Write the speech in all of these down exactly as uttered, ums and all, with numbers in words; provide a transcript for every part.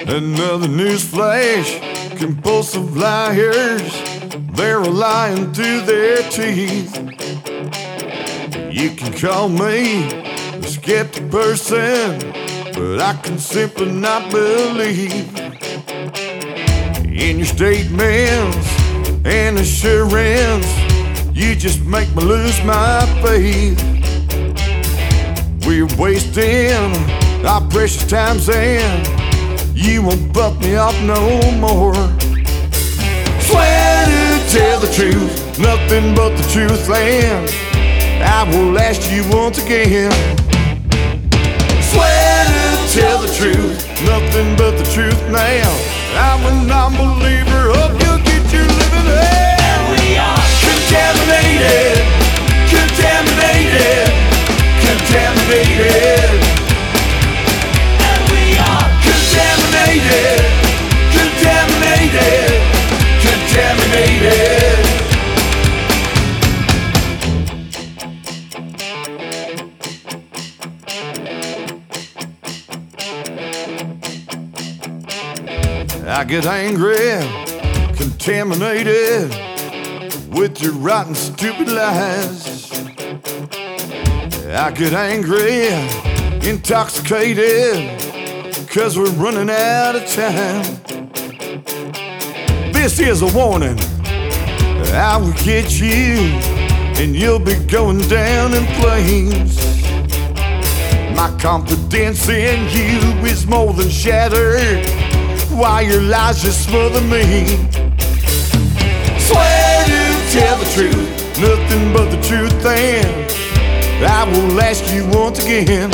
Another news flash, compulsive liars, they're lying to their teeth. You can call me a skeptic person, but I can simply not believe in your statements and assurance. You just make me lose my faith. We're wasting our precious times and you won't buck me up no more. Swear to tell the truth, nothing but the truth, and I will ask you once again. Swear to tell the truth, nothing but the truth now. I'm a non-believer, hope you'll get your living hell. And we are contaminated, contaminated, contaminated. And we are Contaminated, contaminated, contaminated. I get angry, contaminated with your rotten, stupid lies. I get angry, intoxicated, 'cause we're running out of time. This is a warning, I will get you, and you'll be going down in flames. My confidence in you is more than shattered, why your lies just smother me. Swear to tell the truth, nothing but the truth, and I will ask you once again.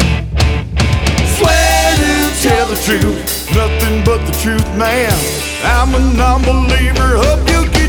Swear to tell the truth, nothing but the truth, man. I'm a non-believer, hope you get